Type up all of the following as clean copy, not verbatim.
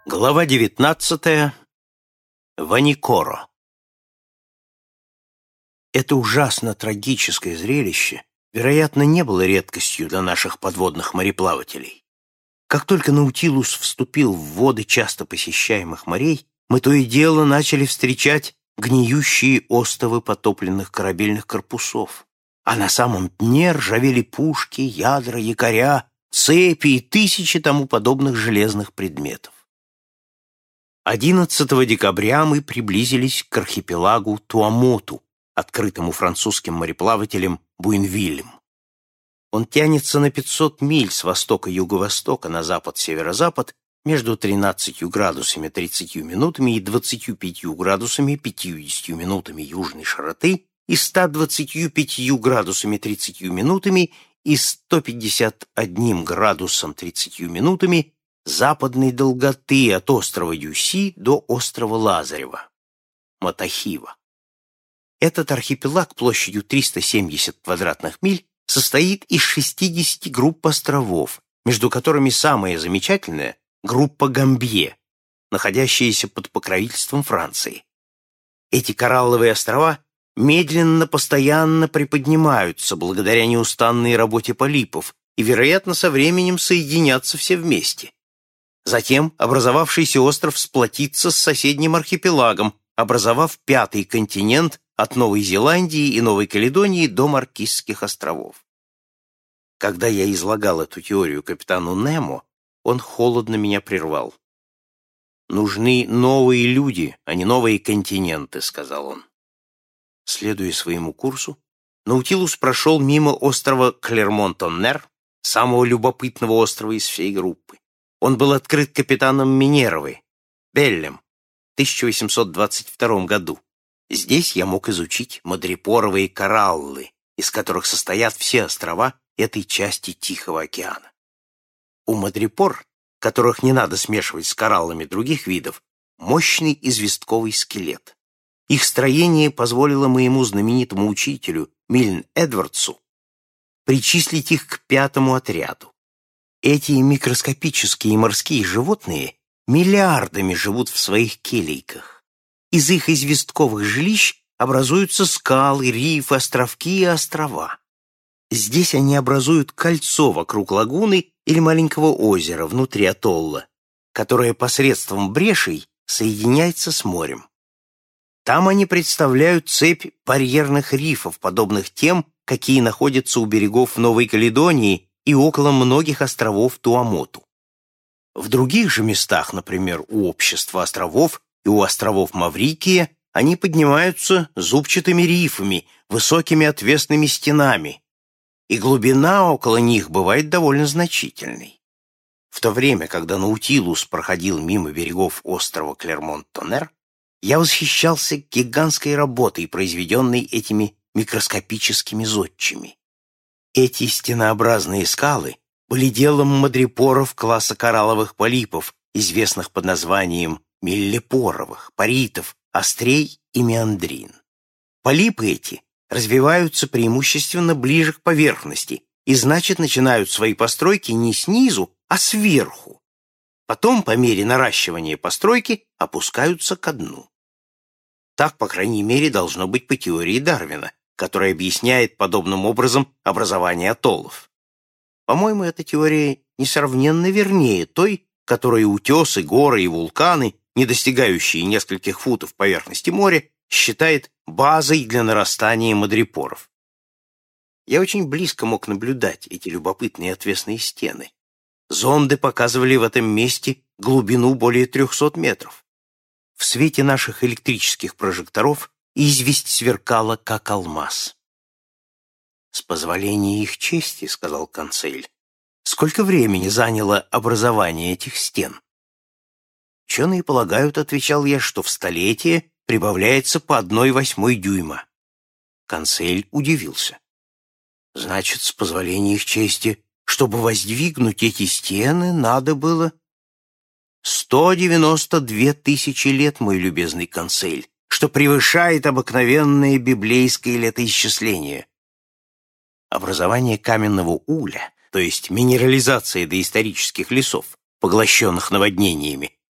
Глава 19. Ваникоро. Это ужасно трагическое зрелище, вероятно, не было редкостью для наших подводных мореплавателей. Как только Наутилус вступил в воды часто посещаемых морей, мы то и дело начали встречать гниющие остовы потопленных корабельных корпусов, а на самом дне ржавели пушки, ядра, якоря, цепи и тысячи тому подобных железных предметов. 11 декабря мы приблизились к архипелагу Туамоту, открытому французским мореплавателем Буинвиллем. Он тянется на 500 миль с востока-юго-востока на запад-северо-запад между 13 градусами 30 минутами и 25 градусами 50 минутами южной широты и 125 градусами 30 минутами и 151 градусом 30 минутами западной долготы от острова Юси до острова Лазарева, Матахива. Этот архипелаг площадью 370 квадратных миль состоит из 60 групп островов, между которыми самая замечательная — группа Гамбье, находящаяся под покровительством Франции. Эти коралловые острова медленно, постоянно приподнимаются благодаря неустанной работе полипов и, вероятно, со временем соединятся все вместе. Затем образовавшийся остров сплотится с соседним архипелагом, образовав пятый континент от Новой Зеландии и Новой Каледонии до Маркизских островов. Когда я излагал эту теорию капитану Немо, он холодно меня прервал. «Нужны новые люди, а не новые континенты», — сказал он. Следуя своему курсу, Наутилус прошел мимо острова Клермон-Тоннер, самого любопытного острова из всей группы. Он был открыт капитаном Минеровы, Беллем, в 1822 году. Здесь я мог изучить мадрипоровые кораллы, из которых состоят все острова этой части Тихого океана. У мадрипор, которых не надо смешивать с кораллами других видов, мощный известковый скелет. Их строение позволило моему знаменитому учителю Мильн Эдвардсу причислить их к 5-му отряду. Эти микроскопические морские животные миллиардами живут в своих келейках. Из их известковых жилищ образуются скалы, рифы, островки и острова. Здесь они образуют кольцо вокруг лагуны или маленького озера внутри атолла, которое посредством брешей соединяется с морем. Там они представляют цепь барьерных рифов, подобных тем, какие находятся у берегов Новой Каледонии и около многих островов Туамоту. В других же местах, например, у общества островов и у островов Маврикия, они поднимаются зубчатыми рифами, высокими отвесными стенами, и глубина около них бывает довольно значительной. В то время, когда Наутилус проходил мимо берегов острова Клермон-Тоннер, я восхищался гигантской работой, произведенной этими микроскопическими зодчими. Эти стенообразные скалы были делом мадрипоров класса коралловых полипов, известных под названием миллипоровых, паритов, острей и меандрин. Полипы эти развиваются преимущественно ближе к поверхности и, значит, начинают свои постройки не снизу, а сверху. Потом, по мере наращивания постройки, опускаются ко дну. Так, по крайней мере, должно быть по теории Дарвина, которая объясняет подобным образом образование атоллов. По-моему, эта теория несравненно вернее той, которой утесы, горы и вулканы, не достигающие нескольких футов поверхности моря, считает базой для нарастания мадрипоров. Я очень близко мог наблюдать эти любопытные отвесные стены. Зонды показывали в этом месте глубину более 300 метров. В свете наших электрических прожекторов известь сверкала, как алмаз. «С позволения их чести, — сказал консель, — сколько времени заняло образование этих стен?» «Ученые полагают, — отвечал я, — что в столетие прибавляется по 1/8 дюйма». Консель удивился. «Значит, с позволения их чести, чтобы воздвигнуть эти стены, надо было 192 тысячи лет, мой любезный консель, что превышает обыкновенное библейское летоисчисление. Образование каменного угля, то есть минерализация доисторических лесов, поглощенных наводнениями,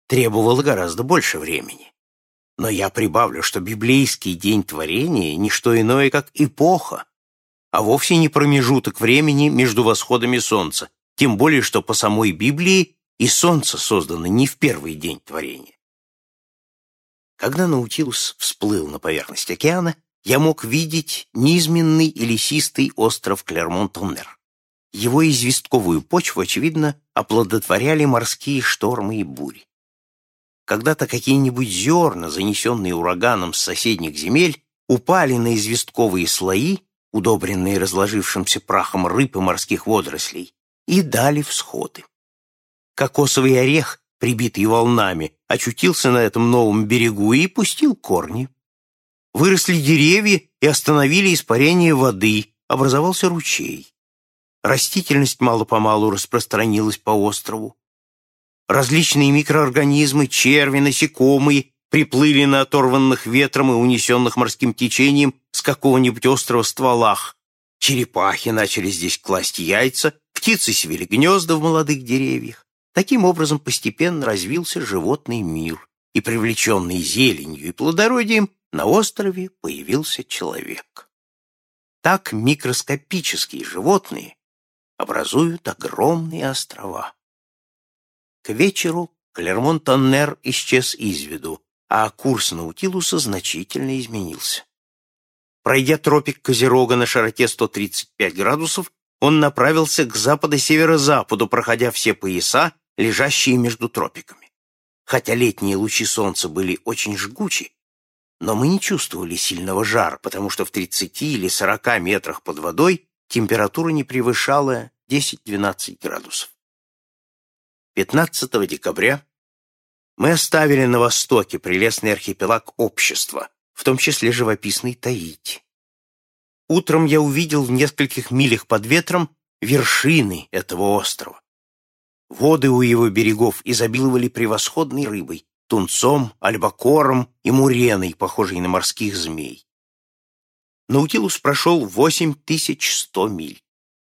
требовало гораздо больше времени. Но я прибавлю, что библейский день творения — не что иное, как эпоха, а вовсе не промежуток времени между восходами солнца, тем более, что по самой Библии и солнце создано не в первый день творения. Когда Наутилус всплыл на поверхность океана, я мог видеть низменный и лесистый остров Клермон-Тоннер. Его известковую почву, очевидно, оплодотворяли морские штормы и бури. Когда-то какие-нибудь зерна, занесенные ураганом с соседних земель, упали на известковые слои, удобренные разложившимся прахом рыб и морских водорослей, и дали всходы. Кокосовый орех, прибитый волнами, очутился на этом новом берегу и пустил корни. Выросли деревья и остановили испарение воды, образовался ручей. Растительность мало-помалу распространилась по острову. Различные микроорганизмы, черви, насекомые приплыли на оторванных ветром и унесенных морским течением с какого-нибудь острова стволах. Черепахи начали здесь класть яйца, птицы свели гнезда в молодых деревьях. Таким образом постепенно развился животный мир, и, привлеченный зеленью и плодородием, на острове появился человек. Так микроскопические животные образуют огромные острова. К вечеру Клермон-Тоннер исчез из виду, а курс Наутилуса значительно изменился. Пройдя тропик Козерога на широте 135 градусов, он направился к западо-северо-западу, проходя все пояса, лежащие между тропиками. Хотя летние лучи солнца были очень жгучи, но мы не чувствовали сильного жара, потому что в 30 или 40 метрах под водой температура не превышала 10-12 градусов. 15 декабря мы оставили на востоке прелестный архипелаг Общества, в том числе живописный Таити. Утром я увидел в нескольких милях под ветром вершины этого острова. Воды у его берегов изобиловали превосходной рыбой, тунцом, альбакором и муреной, похожей на морских змей. Наутилус прошел 8100 миль.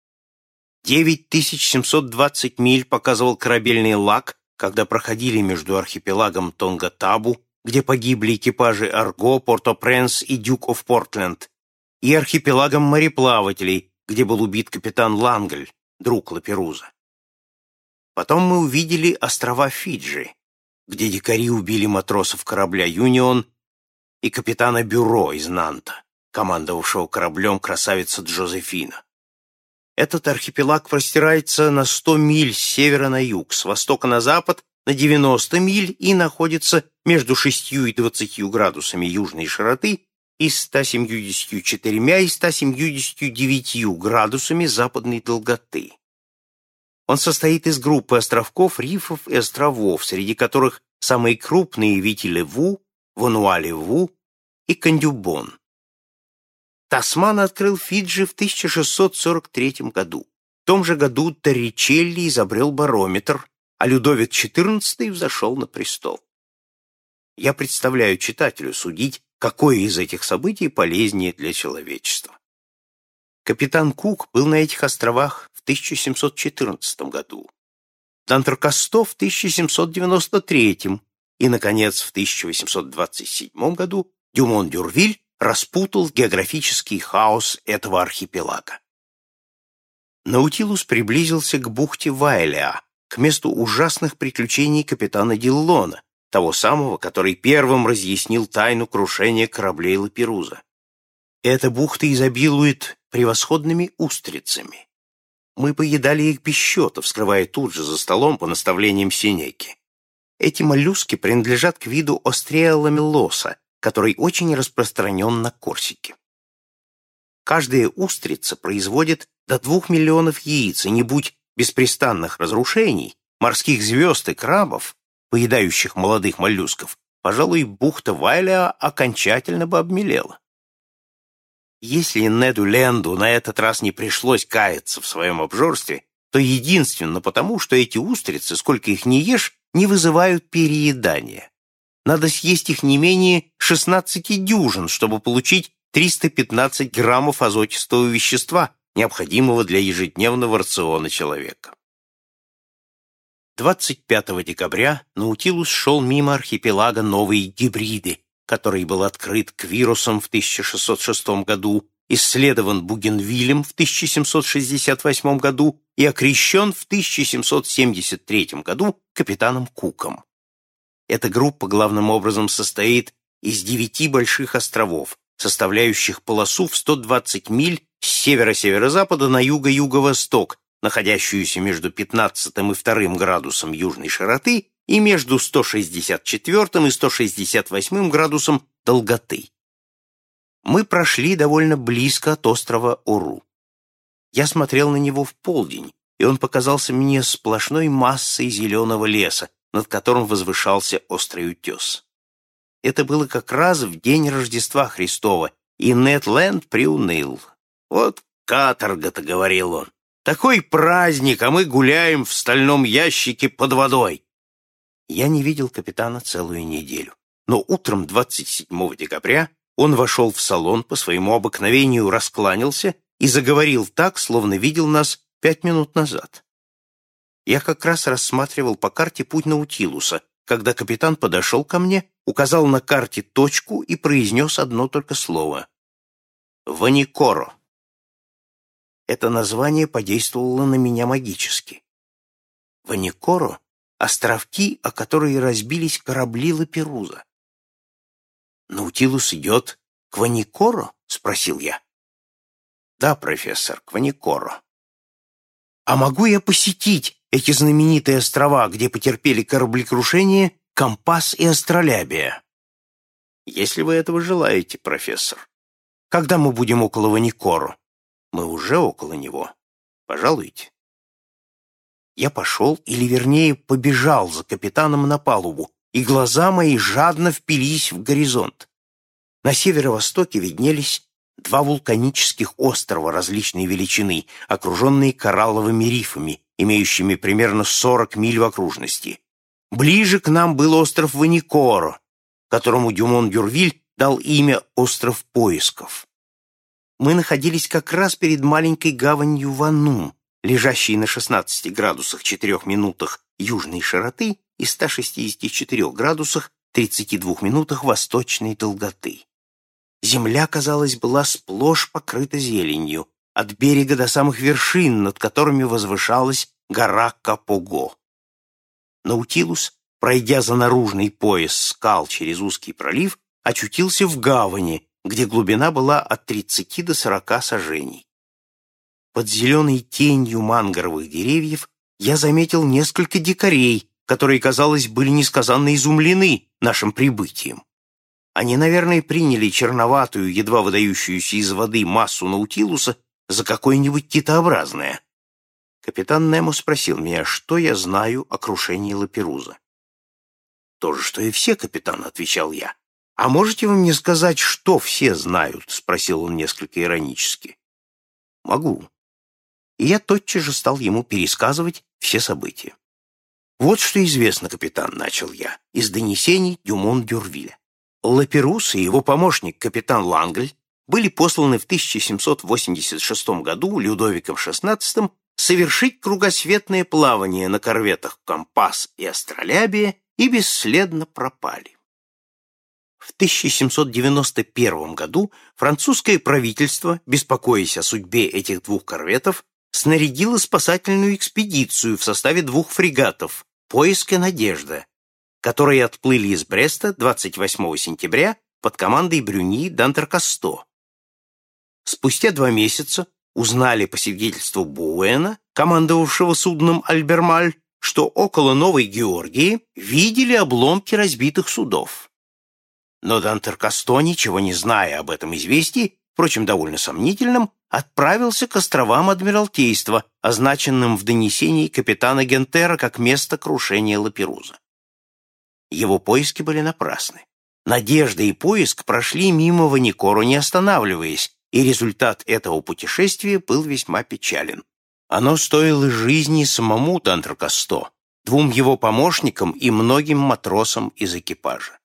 9720 миль показывал корабельный лак, когда проходили между архипелагом Тонга-Табу, где погибли экипажи Арго, Порто-Пренс и Дюк оф Портленд, и архипелагом мореплавателей, где был убит капитан Лангль, друг Лаперуза. Потом мы увидели острова Фиджи, где дикари убили матросов корабля «Юнион» и капитана Бюро из Нанта, командовавшего кораблем красавица Джозефина. Этот архипелаг простирается на 100 миль с севера на юг, с востока на запад на 90 миль и находится между 6 и 20 градусами южной широты и 174 и 179 градусами западной долготы. Он состоит из группы островков, рифов и островов, среди которых самые крупные Вити-Леву, Вануа-Леву и Кандюбон. Тасман открыл Фиджи в 1643 году. В том же году Торричелли изобрел барометр, а Людовик XIV взошел на престол. Я представляю читателю судить, какое из этих событий полезнее для человечества. Капитан Кук был на этих островах в 1714 году, Д'Антрекасто в 1793 и, наконец, в 1827 году Дюмон-Дюрвиль распутал географический хаос этого архипелага. Наутилус приблизился к бухте Вайлеа, к месту ужасных приключений капитана Диллона, того самого, который первым разъяснил тайну крушения кораблей Лаперуза. Эта бухта изобилует превосходными устрицами. Мы поедали их без счета, вскрывая тут же за столом по наставлениям Сенеки. Эти моллюски принадлежат к виду Остреа ламеллоса, который очень распространен на Корсике. Каждая устрица производит до 2 миллионов яиц, и не будь беспрестанных разрушений, морских звезд и крабов, поедающих молодых моллюсков, пожалуй, бухта Вайлеа окончательно бы обмелела. Если Неду Ленду на этот раз не пришлось каяться в своем обжорстве, то единственно потому, что эти устрицы, сколько их ни ешь, не вызывают переедания. Надо съесть их не менее 16 дюжин, чтобы получить 315 граммов азотистого вещества, необходимого для ежедневного рациона человека. 25 декабря Наутилус шел мимо архипелага Новые Гибриды, который был открыт Квиросом в 1606 году, исследован Бугенвиллем в 1768 году и окрещен в 1773 году капитаном Куком. Эта группа главным образом состоит из 9 больших островов, составляющих полосу в 120 миль с севера-северо-запада на юго-юго-восток, находящуюся между 15 и 2 градусом южной широты и между 164 и 168 градусом долготы. Мы прошли довольно близко от острова Ору. Я смотрел на него в полдень, и он показался мне сплошной массой зеленого леса, над которым возвышался острый утес. Это было как раз в день Рождества Христова, и Нед Ленд приуныл. «Вот каторга-то», — говорил он, — «такой праздник, а мы гуляем в стальном ящике под водой». Я не видел капитана целую неделю, но утром 27 декабря он вошел в салон, по своему обыкновению раскланялся и заговорил так, словно видел нас 5 минут назад. Я как раз рассматривал по карте путь Наутилуса, когда капитан подошел ко мне, указал на карте точку и произнес одно только слово — «Ваникоро». Это название подействовало на меня магически. Ваникоро — островки, о которые разбились корабли Лаперуза. «Наутилус идет к Ваникоро?» — спросил я. «Да, профессор, к Ваникоро». «А могу я посетить эти знаменитые острова, где потерпели кораблекрушение Кампас и Астролябия?» «Если вы этого желаете, профессор. Когда мы будем около Ваникоро?» «Мы уже около него. Пожалуйте». Я пошел, или вернее побежал за капитаном на палубу, и глаза мои жадно впились в горизонт. На северо-востоке виднелись 2 вулканических острова различной величины, окруженные коралловыми рифами, имеющими примерно 40 миль в окружности. Ближе к нам был остров Ваникоро, которому Дюмон-Дюрвиль дал имя «Остров поисков». Мы находились как раз перед маленькой гаванью Ванум, лежащей на 16 градусах 4 минутах южной широты и 164 градусах 32 минутах восточной долготы. Земля, казалось, была сплошь покрыта зеленью, от берега до самых вершин, над которыми возвышалась гора Капого. Наутилус, пройдя за наружный пояс скал через узкий пролив, очутился в гавани, где глубина была от 30 до 40 саженей. Под зеленой тенью мангровых деревьев я заметил несколько дикарей, которые, казалось, были несказанно изумлены нашим прибытием. Они, наверное, приняли черноватую, едва выдающуюся из воды массу Наутилуса за какое-нибудь китообразное. Капитан Немо спросил меня, что я знаю о крушении Лаперуза. «То же, что и все, капитан», — отвечал я. «А можете вы мне сказать, что все знают?» — спросил он несколько иронически. «Могу». И я тотчас же стал ему пересказывать все события. «Вот что известно, капитан», — начал я, из донесений Дюмон-Дюрвиля. Лаперуз и его помощник капитан Лангль были посланы в 1786 году Людовиком XVI совершить кругосветное плавание на корветах «Кампас» и «Астролябия» и бесследно пропали. В 1791 году французское правительство, беспокоясь о судьбе этих 2 корветов, снарядило спасательную экспедицию в составе 2 фрегатов «Поиск» и «Надежда», которые отплыли из Бреста 28 сентября под командой Брюни d'Антеркасто. Спустя 2 месяца узнали по свидетельству Буэна, командовавшего судном «Альбермаль», что около Новой Георгии видели обломки разбитых судов. Но d'Антеркасто, ничего не зная об этом известии, впрочем, довольно сомнительном, отправился к островам Адмиралтейства, означенным в донесении капитана Гентера как место крушения Лаперуза. Его поиски были напрасны. Надежда и поиск прошли мимо Ваникоро, не останавливаясь, и результат этого путешествия был весьма печален. Оно стоило жизни самому d'Антеркасто, 2 его помощникам и многим матросам из экипажа.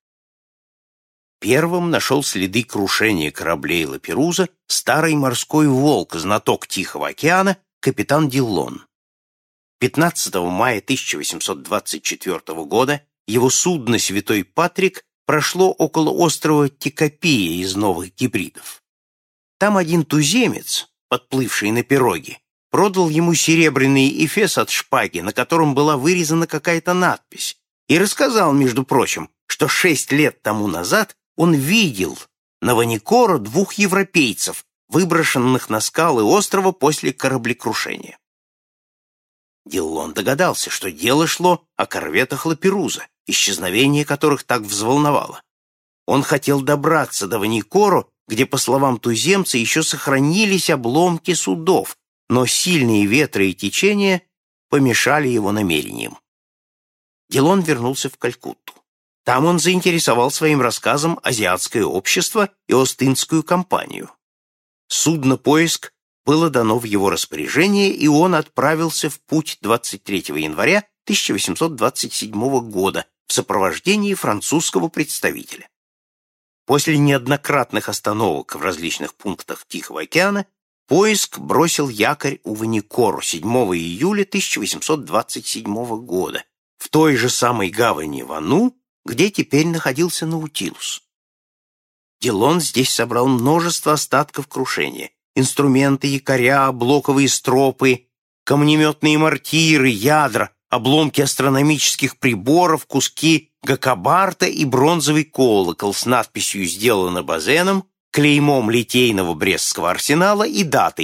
Первым нашел следы крушения кораблей Лаперуза старый морской волк, знаток Тихого океана, капитан Диллон. 15 мая 1824 года его судно «Святой Патрик» прошло около острова Тикопия из Новых Гибридов. Там один туземец, подплывший на пироге, продал ему серебряный эфес от шпаги, на котором была вырезана какая-то надпись, и рассказал, между прочим, что 6 лет тому назад он видел на Ваникоро 2 европейцев, выброшенных на скалы острова после кораблекрушения. Диллон догадался, что дело шло о корветах Лаперуза, исчезновение которых так взволновало. Он хотел добраться до Ваникоро, где, по словам туземца, еще сохранились обломки судов, но сильные ветры и течения помешали его намерениям. Диллон вернулся в Калькутту. Там он заинтересовал своим рассказом азиатское общество и Ост-Индскую компанию. Судно-поиск было дано в его распоряжение, и он отправился в путь 23 января 1827 года в сопровождении французского представителя. После неоднократных остановок в различных пунктах Тихого океана поиск бросил якорь у Ваникоро 7 июля 1827 года в той же самой гавани Вану, где теперь находился Наутилус. Диллон здесь собрал множество остатков крушения: инструменты, якоря, блоковые стропы, камнеметные мортиры, ядра, обломки астрономических приборов, куски гакобарта и бронзовый колокол с надписью «Сделано Базеном», клеймом Литейного Брестского арсенала и датой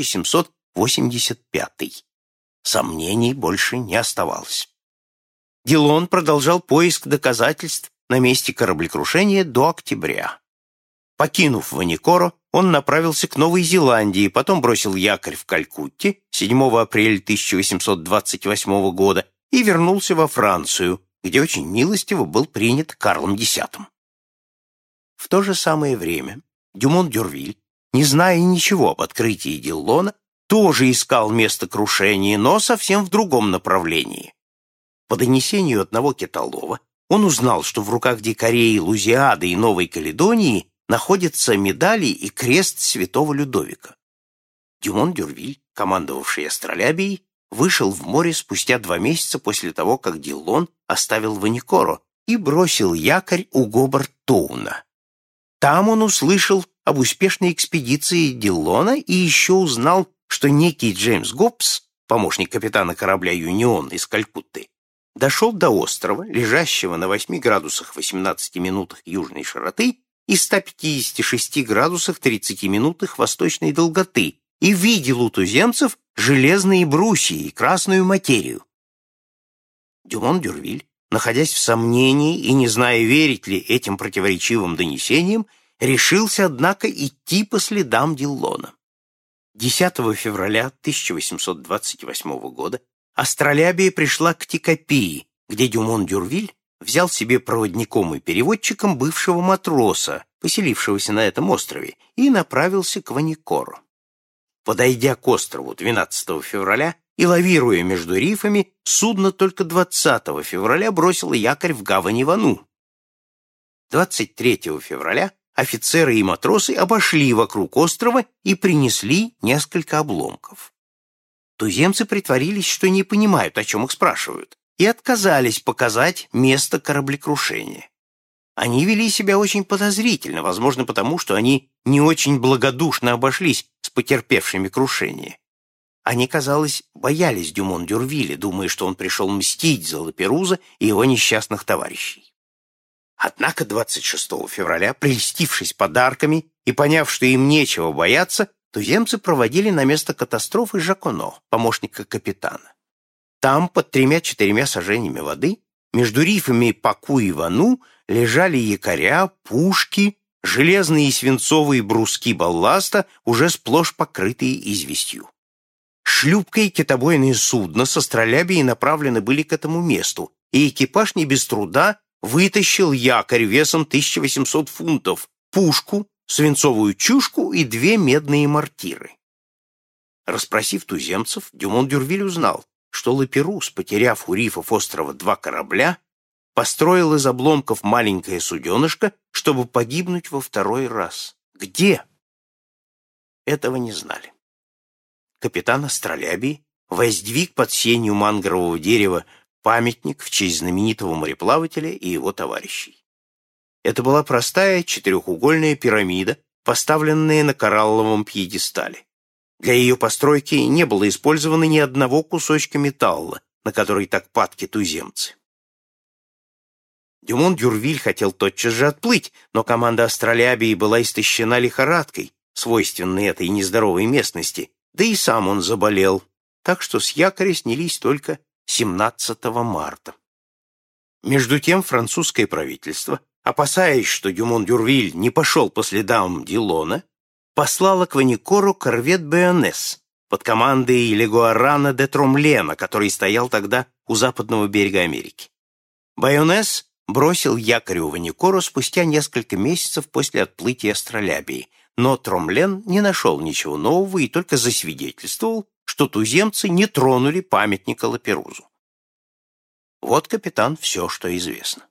1785. Сомнений больше не оставалось. Диллон продолжал поиск доказательств на месте кораблекрушения до октября. Покинув Ваникоро, он направился к Новой Зеландии, потом бросил якорь в Калькутте 7 апреля 1828 года и вернулся во Францию, где очень милостиво был принят Карлом X. В то же самое время Дюмон-Дюрвиль, не зная ничего об открытии Диллона, тоже искал место крушения, но совсем в другом направлении. По донесению одного китолова он узнал, что в руках дикарей Лузиады и Новой Каледонии находятся медали и крест святого Людовика. Дюмон-Дюрвиль, командовавший астролябией, вышел в море спустя 2 месяца после того, как Диллон оставил Ваникоро и бросил якорь у Гобарт-Тоуна. Там он услышал об успешной экспедиции Диллона и еще узнал, что некий Джеймс Гоббс, помощник капитана корабля «Юнион» из Калькутты, дошел до острова, лежащего на 8 градусах 18 минутах южной широты и 156 градусах 30 минутах восточной долготы, и видел у туземцев железные брусья и красную материю. Дюмон-Дюрвиль, находясь в сомнении и не зная, верить ли этим противоречивым донесениям, решился, однако, идти по следам Диллона. 10 февраля 1828 года астролябия пришла к Тикопии, где Дюмон-Дюрвиль взял себе проводником и переводчиком бывшего матроса, поселившегося на этом острове, и направился к Ваникоро. Подойдя к острову 12 февраля и лавируя между рифами, судно только 20 февраля бросило якорь в гавани Вану. 23 февраля офицеры и матросы обошли вокруг острова и принесли несколько обломков. Туземцы притворились, что не понимают, о чем их спрашивают, и отказались показать место кораблекрушения. Они вели себя очень подозрительно, возможно, потому, что они не очень благодушно обошлись с потерпевшими крушение. Они, казалось, боялись Дюмон-Дюрвиля, думая, что он пришел мстить за Лаперуза и его несчастных товарищей. Однако 26 февраля, прельстившись подарками и поняв, что им нечего бояться, туземцы проводили на место катастрофы Жаконо, помощника капитана. Там, под 3-4 саженями воды, между рифами Паку и Вану, лежали якоря, пушки, железные и свинцовые бруски балласта, уже сплошь покрытые известью. Шлюпка и китобойное судно с астролябией направлены были к этому месту, и экипаж не без труда вытащил якорь весом 1800 фунтов, пушку, свинцовую чушку и 2 медные мортиры. Расспросив туземцев, Дюмон-Дюрвиль узнал, что Лаперуз, потеряв у рифов острова 2 корабля, построил из обломков маленькое суденышко, чтобы погибнуть во 2-й раз. Где? Этого не знали. Капитан астролябии, воздвиг под сенью мангрового дерева памятник в честь знаменитого мореплавателя и его товарищей. Это была простая четырехугольная пирамида, поставленная на коралловом пьедестале. Для ее постройки не было использовано ни одного кусочка металла, на который так падки туземцы. Дюмон-Дюрвиль хотел тотчас же отплыть, но команда Астролябии была истощена лихорадкой, свойственной этой нездоровой местности, да и сам он заболел, так что с якоря снялись только 17 марта. Между тем французское правительство, опасаясь, что Дюмон-Дюрвиль не пошел по следам Дилона, послало к Ваникору корвет «Беонес» под командой Легуарана де Тромлена, который стоял тогда у западного берега Америки. «Беонес» бросил якорь у Ваникору спустя несколько месяцев после отплытия Астролябии, но Тромлен не нашел ничего нового и только засвидетельствовал, что туземцы не тронули памятника Лаперузу. Вот, капитан, все, что известно.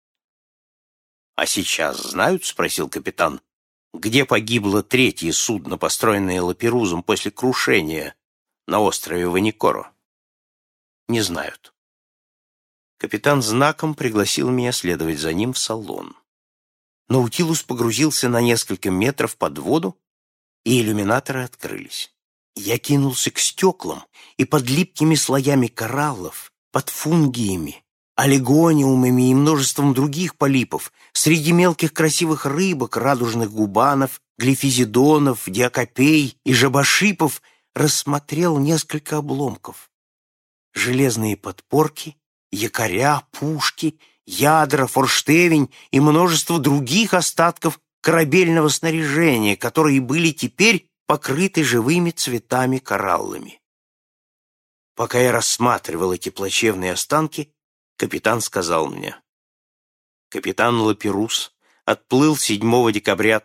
«А сейчас знают, — спросил капитан, — где погибло третье судно, построенное Лаперузом после крушения на острове Ваникоро?» «Не знают». Капитан знаком пригласил меня следовать за ним в салон. Наутилус погрузился на несколько метров под воду, и иллюминаторы открылись. Я кинулся к стеклам, и под липкими слоями кораллов, под фунгиями, олигониумами и множеством других полипов, среди мелких красивых рыбок, радужных губанов, глифизидонов, диакопей и жабошипов рассмотрел несколько обломков. Железные подпорки, якоря, пушки, ядра, форштевень и множество других остатков корабельного снаряжения, которые были теперь покрыты живыми цветами-кораллами. Пока я рассматривал эти плачевные останки, капитан сказал мне: «Капитан Лаперус отплыл 7 декабря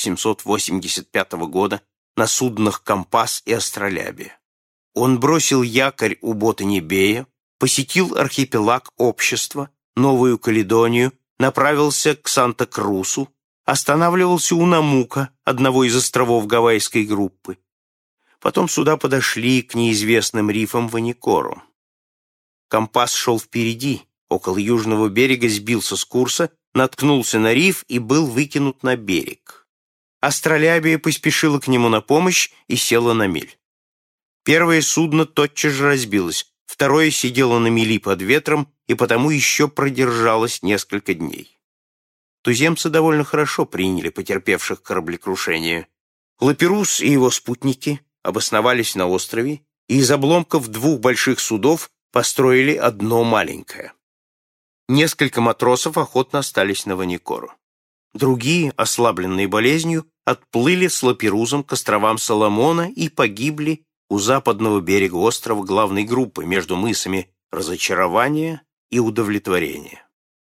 1785 года на суднах «Компас» и «Астролябия». Он бросил якорь у Ботани-Бея, посетил архипелаг Общества, Новую Каледонию, направился к Санта-Крусу, останавливался у Намука, одного из островов Гавайской группы. Потом сюда подошли к неизвестным рифам Ваникоро. Компас шел впереди, около южного берега сбился с курса, наткнулся на риф и был выкинут на берег. Астролябия поспешила к нему на помощь и села на мель. Первое судно тотчас же разбилось, второе сидело на мели под ветром и потому еще продержалось несколько дней. Туземцы довольно хорошо приняли потерпевших кораблекрушение. Лаперус и его спутники обосновались на острове и из обломков 2 больших судов построили одно маленькое. Несколько матросов охотно остались на Ваникоро. Другие, ослабленные болезнью, отплыли с Лаперузом к островам Соломона и погибли у западного берега острова главной группы между мысами Разочарования и Удовлетворения.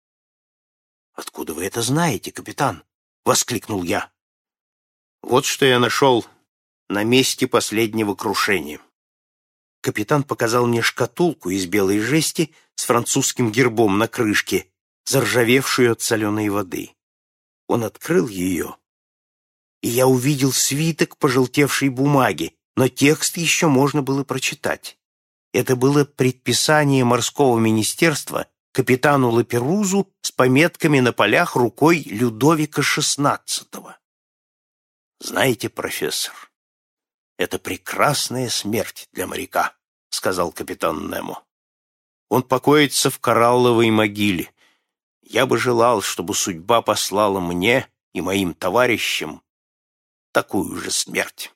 «Откуда вы это знаете, капитан?» — воскликнул я. «Вот что я нашел на месте последнего крушения». Капитан показал мне шкатулку из белой жести с французским гербом на крышке, заржавевшую от соленой воды. Он открыл ее, и я увидел свиток пожелтевшей бумаги, но текст еще можно было прочитать. Это было предписание морского министерства капитану Лаперузу с пометками на полях рукой Людовика XVI. «Знаете, профессор, это прекрасная смерть для моряка», — сказал капитан Немо. «Он покоится в коралловой могиле. Я бы желал, чтобы судьба послала мне и моим товарищам такую же смерть».